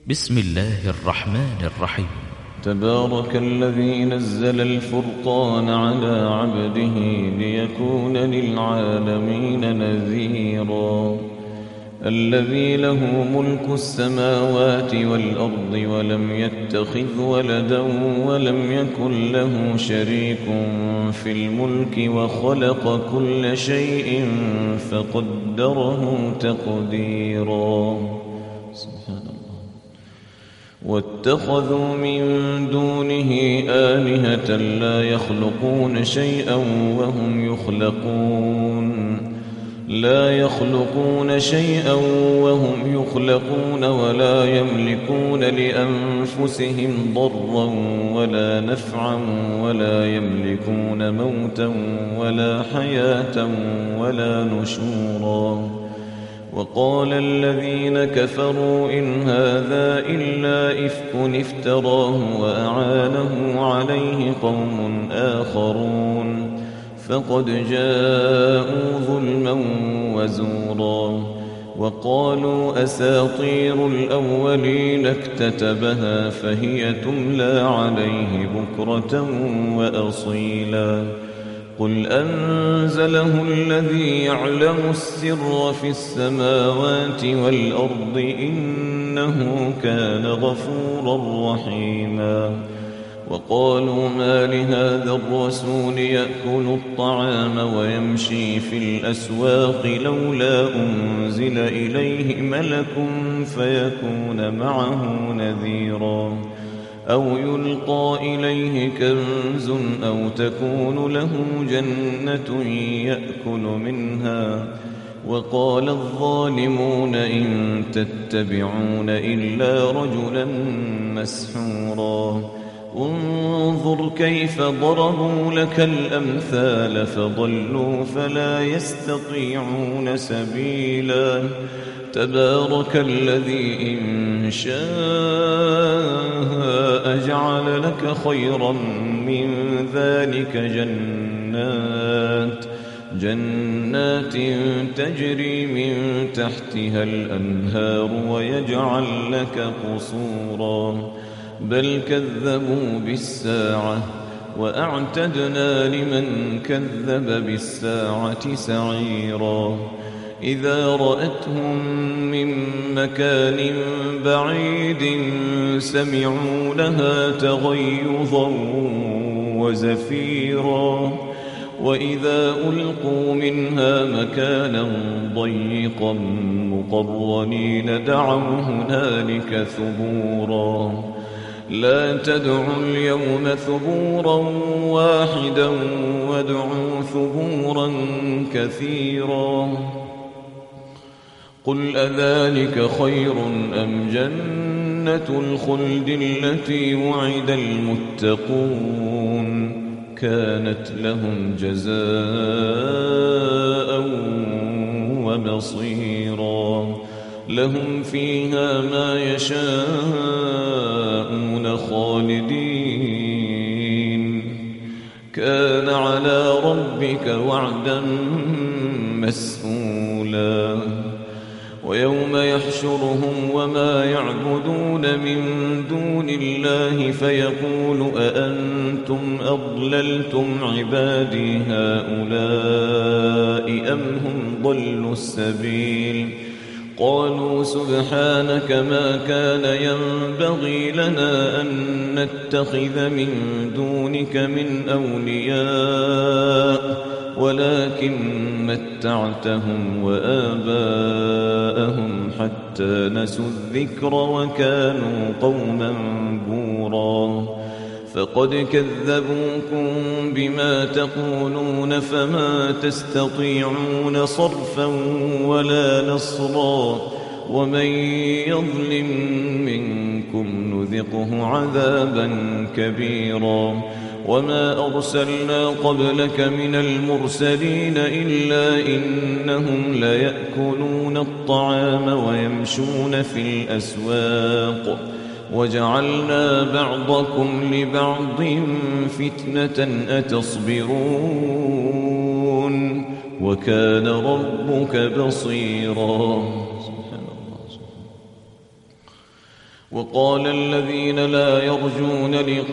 بسم الله الرحمن الرحيم. تبارك الذي نزل الفرقان على عبده ليكون للعالمين نذيرا. الذي له ملك السماوات والأرض ولم يتخذ ولدا ولم يكن له شريك في الملك وخلق كل شيء فقدره تقديرا. سبحان الله. واتخذوا من دونه آلهة لا يخلقون شيئا وهم يخلقون ولا يملكون لأنفسهم ضرا ولا نفعا ولا يملكون موتا ولا حياة ولا نشورا. وقال الذين كفروا إن هذا إلا إفك افتراه وأعانه عليه قوم آخرون فقد جاءوا ظلما وزورا. وقالوا أساطير الأولين اكتتبها فهي تملى عليه بكرة وأصيلا. قل أنزله الذي يعلم السر في السماوات والأرض إنه كان غفورا رحيما. وقالوا ما لهذا الرسول يأكل الطعام ويمشي في الأسواق لولا أنزل إليه ملك فيكون معه نذيرا أو يلقى إليه كنز أو تكون له جنة يأكل منها. وقال الظالمون إن تتبعون إلا رجلا مسحورا. انظر كيف ضربوا لك الأمثال فضلوا فلا يستطيعون سبيلا. تبارك الذي إن شاء جعل لك خيرا من ذلك جنات تجري من تحتها الأنهار ويجعل لك قصورا. بل كذبوا بالساعة وأعتدنا لمن كذب بالساعة سعيرا. إذا رأتهم من مكان بعيد سمعوا لها تغيظا وزفيرا. وإذا ألقوا منها مكانا ضيقا مقرنين دعوا هنالك ثبورا. لا تدعوا اليوم ثبورا واحدا وادعوا ثبورا كثيرا. قل أذلك خير أم جنة الخلد التي وعد المتقون كانت لهم جزاء ومصيرا. لهم فيها ما يشاءون خالدين كان على ربك وعدا مسئولا. ويوم يحشرهم وما يعبدون من دون الله فيقول أأنتم أضللتم عبادي هؤلاء أم هم ضلوا السبيل. قالوا سبحانك ما كان ينبغي لنا أن نتخذ من دونك من أولياء ولكن متعتهم وآباءهم حتى نسوا الذكر وكانوا قوما بورا. فقد كذبوكم بما تقولون فما تستطيعون صرفا ولا نصرا. ومن يظلم منكم نذقه عذابا كبيرا. وما أرسلنا قبلك من المرسلين إلا إنهم ليأكلون الطعام ويمشون في الأسواق وجعلنا بعضكم لبعض فتنة أتصبرون وكان ربك بصيرا. وقال الذين لا يرجون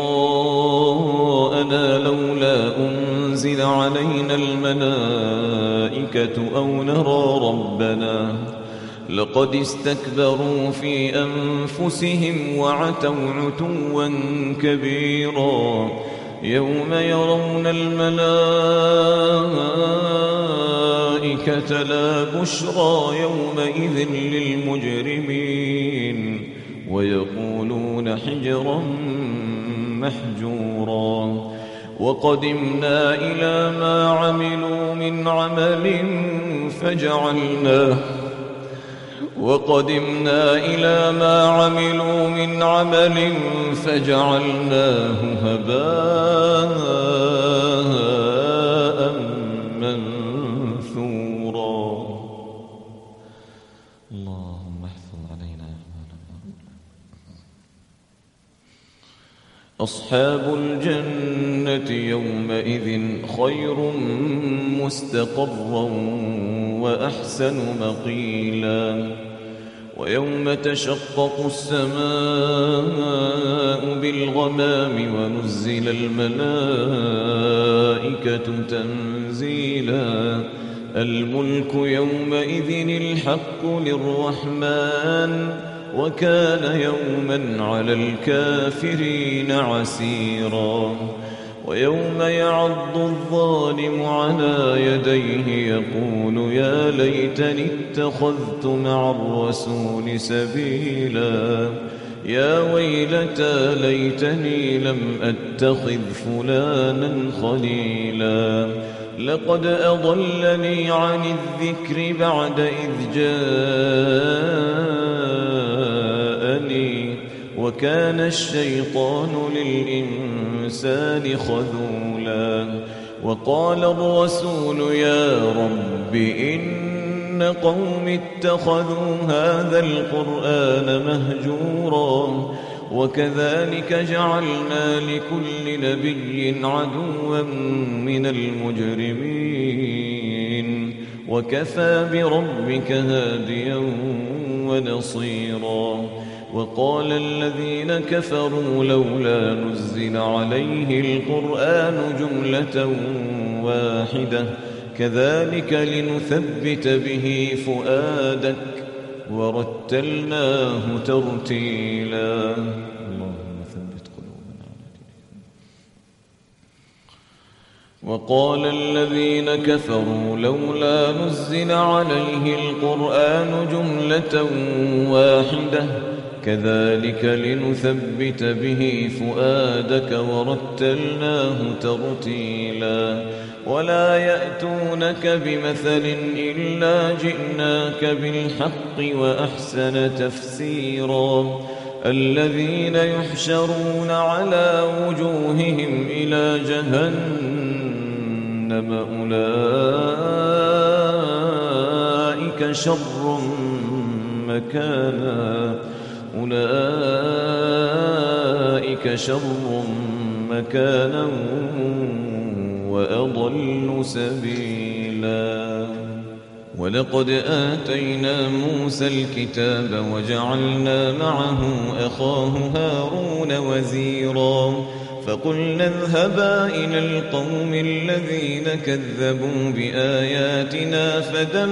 لقاءنا لولا أنزل علينا الملائكة أو نرى ربنا لقد استكبروا في أنفسهم وعتوا عتوا كبيرا يوم يرون الملائكة لا بشرى يومئذ للمجرمين ويقولون حجرا محجورا وقدمنا إلى ما عملوا من عمل فجعلناه هباء منثورا اللهم احفظ علينا أصحاب الجنة يومئذ خير مستقرا وأحسن مقيلا ويوم تشقق السماء بالغمام ونزل الملائكة تنزيلا الملك يومئذ الحق للرحمن وكان يوما على الكافرين عسيرا ويوم يعض الظالم على يديه يقول يا ليتني اتخذت مع الرسول سبيلا يا ويلتى ليتني لم أتخذ فلانا خليلا لقد أضلني عن الذكر بعد إذ جاءني وكان الشيطان للإنسان خذولا وقال الرسول يا رب إن قوم اتخذوا هذا القرآن مهجورا وكذلك جعلنا لكل نبي عدوا من المجرمين وكفى بربك هاديا ونصيرا وقال الذين كفروا لولا نزل عليه القرآن جملة واحدة كذلك لنثبت به فؤادك ورتلناه ترتيلا اللهم ثبت قلوبنا على دينك وقال الذين كفروا لولا نزل عليه القرآن جملة واحدة كذلك لنثبت به فؤادك ورتلناه ترتيلا ولا يأتونك بمثل إلا جئناك بالحق وأحسن تفسيرا الذين يحشرون على وجوههم إلى جهنم أولئك شر مكانا وأضل سبيلا ولقد آتينا موسى الكتاب وجعلنا معه أخاه هارون وزيرا فقلنا اذهبا إلى القوم الذين كذبوا بآياتنا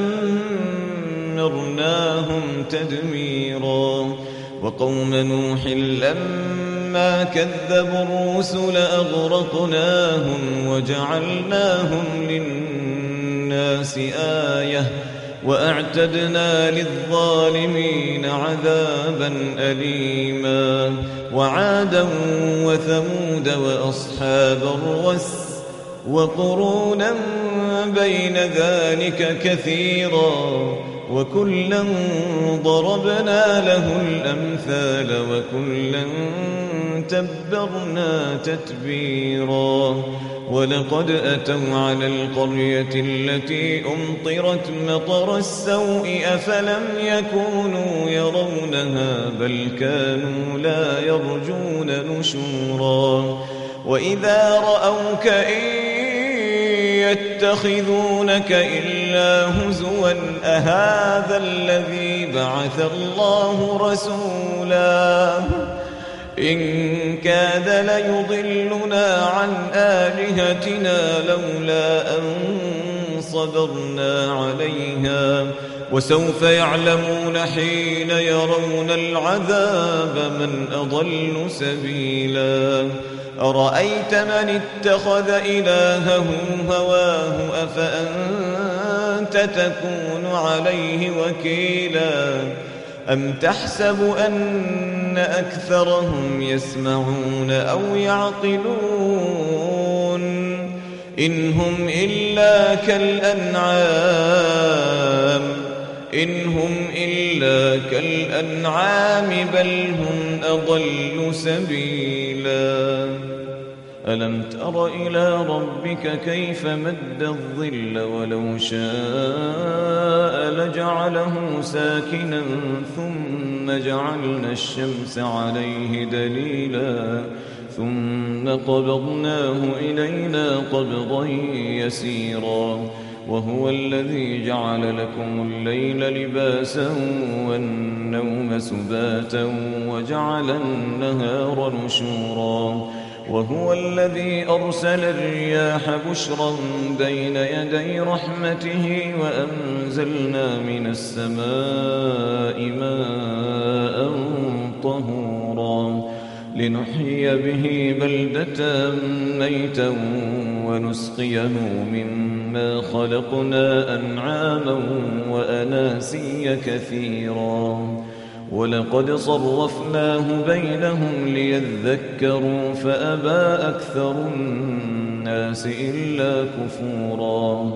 فدمرناهم تدميرا وقوم نوح لما كذبوا الرسل أغرقناهم وجعلناهم للناس آية وأعتدنا للظالمين عذابا أليما وعادا وثمود وأصحاب الرس وقرونا بين ذلك كثيرا وكلا ضربنا له الأمثال وكلا تبرنا تتبيرا ولقد أتوا على القرية التي أمطرت مطر السوء أفلم يكونوا يرونها بل كانوا لا يرجون نشورا وإذا رأوك إن يتخذونك إلا هزوا أهذا الذي بعث الله رسولا إن كاد ليضلنا عن آلهتنا لولا أن صبرنا عليها وسوف يعلمون حين يرون العذاب من أضل سبيلا أرأيت من اتخذ إلهه هواه أفأنت تكون عليه وكيلا أم تحسب أن أكثرهم يسمعون أو يعقلون إن هم إلا كالأنعام بل هم أضل سبيلا ألم تر إلى ربك كيف مد الظل ولو شاء لجعله ساكنا ثم جعلنا الشمس عليه دليلا ثم قبضناه إلينا قبضا يسيرا وهو الذي جعل لكم الليل لباسا والنوم سباتا وجعل النهار نشورا وهو الذي أرسل الرياح بشرا بين يدي رحمته وأنزلنا من السماء ماء طهورا لنحيي به بلدة ميتا ونسقيه مما خلقنا أنعاما وأناسيا كثيرا ولقد صرفناه بينهم ليذكروا فأبى أكثر الناس إلا كفورا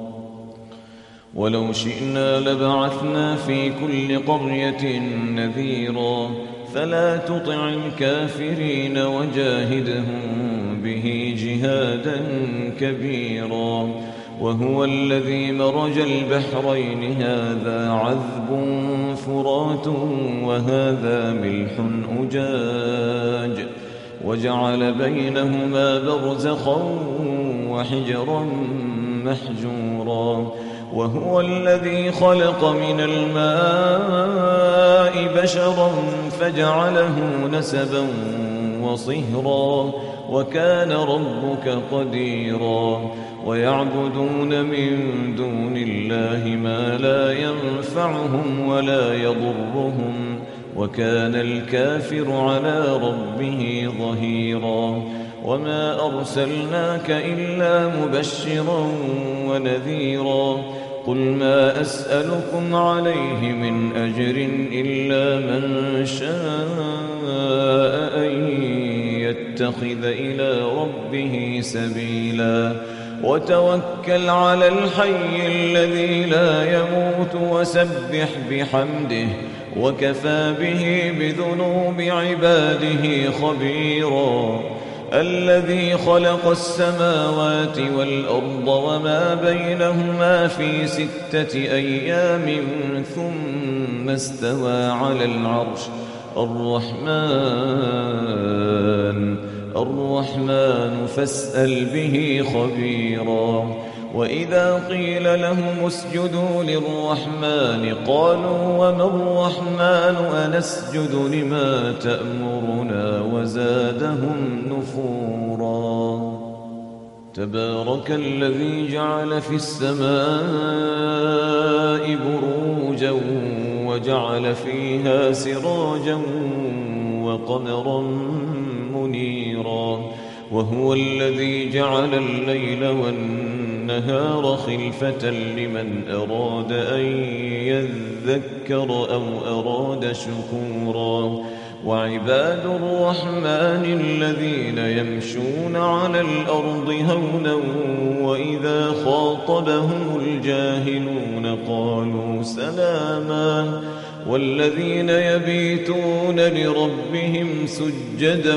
ولو شئنا لبعثنا في كل قرية نذيرا فلا تطع الكافرين وجاهدهم به جهادا كبيرا وهو الذي مرج البحرين هذا عذب فرات وهذا ملح أجاج وجعل بينهما برزخا وحجرا محجورا وهو الذي خلق من الماء بشرا فجعله نسبا وصهرا وكان ربك قديرا ويعبدون من دون الله ما لا ينفعهم ولا يضرهم وكان الكافر على ربه ظهيرا وما أرسلناك إلا مبشرا ونذيرا قل ما أسألكم عليه من أجر إلا من شاء أن يتخذ إلى ربه سبيلا وتوكل على الحي الذي لا يموت وسبح بحمده وكفى به بذنوب عباده خبيرا الذي خلق السماوات والأرض وما بينهما في 6 أيام ثم استوى على العرش الرحمن فاسأل به خبيرا وإذا قيل لهم اسجدوا للرحمن قالوا وما الرحمن أنسجد لما تأمرنا وزادهم نفورا تبارك الذي جعل في السماء بروجا وجعل فيها سراجا وقمرا منيرا وهو الذي جعل الليل والنهار خلفة لمن أراد أن يذكر أو أراد شكورا وعباد الرحمن الذين يمشون على الأرض هونا وإذا خاطبهم الجاهلون قالوا سلاما والذين يبيتون لربهم سجدا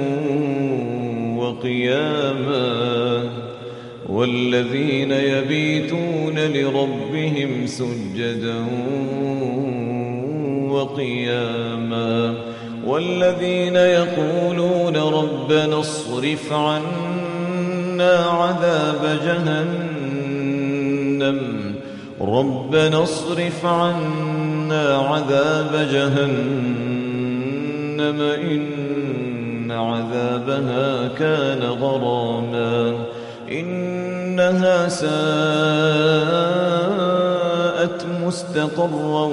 وقياما والذين يقولون ربنا اصرف عنا عذاب جهنم ربنا اصرف عنا عذاب جهنم إن عذابها كان غراما إنها ساءت مستقرا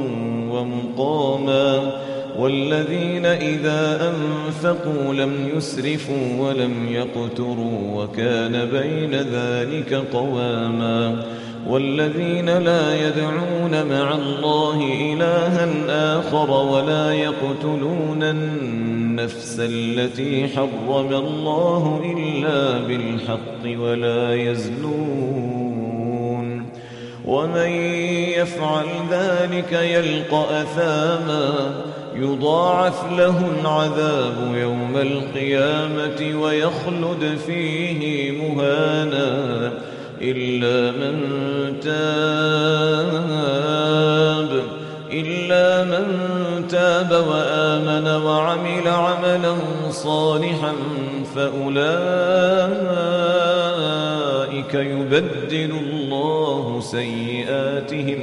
ومقاما والذين إذا أنفقوا لم يسرفوا ولم يقتروا وكان بين ذلك قواما والذين لا يدعون مع الله إلها آخر ولا يقتلون النفس التي حرم الله إلا بالحق ولا يزنون ومن يفعل ذلك يلقى أثاما يضاعف له العذاب يوم القيامة ويخلد فيه مهانا إلا من تاب وآمن وعمل عملا صالحا فأولئك يبدل الله سيئاتهم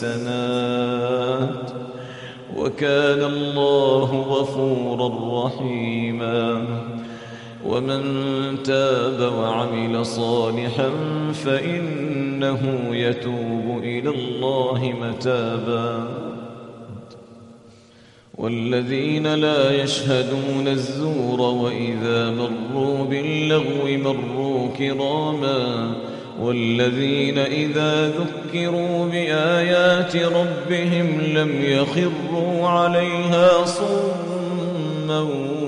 حسنات وكان الله غفورا رحيما ومن تاب وعمل صالحا فإنه يتوب إلى الله متابا والذين لا يشهدون الزور وإذا مروا باللغو مروا كراما والذين إذا ذكروا بآيات ربهم لم يخروا عليها صما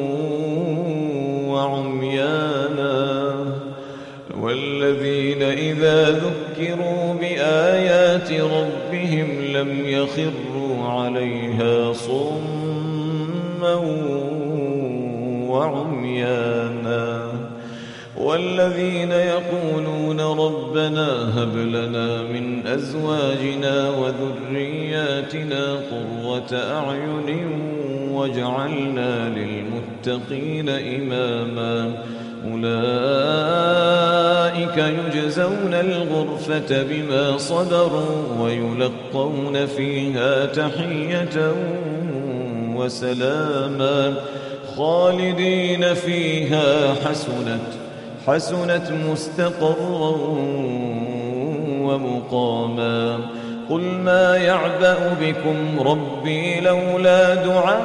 وعميانا والذين إذا ذكروا بآيات ربهم لم يخروا عليها صما وعميانا والذين يقولون ربنا هب لنا من أزواجنا وذرياتنا قرة أعين واجعلنا للمتقين إماما أولئك يجزون الغرفة بما صبروا ويلقون فيها تحية وسلاما خالدين فيها حسنت مستقرا ومقاما قل ما يعبأ بكم ربي لولا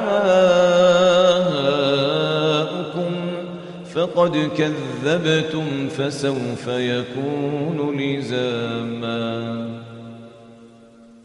دعاؤكم فقد كذبتم فسوف يكون لزاما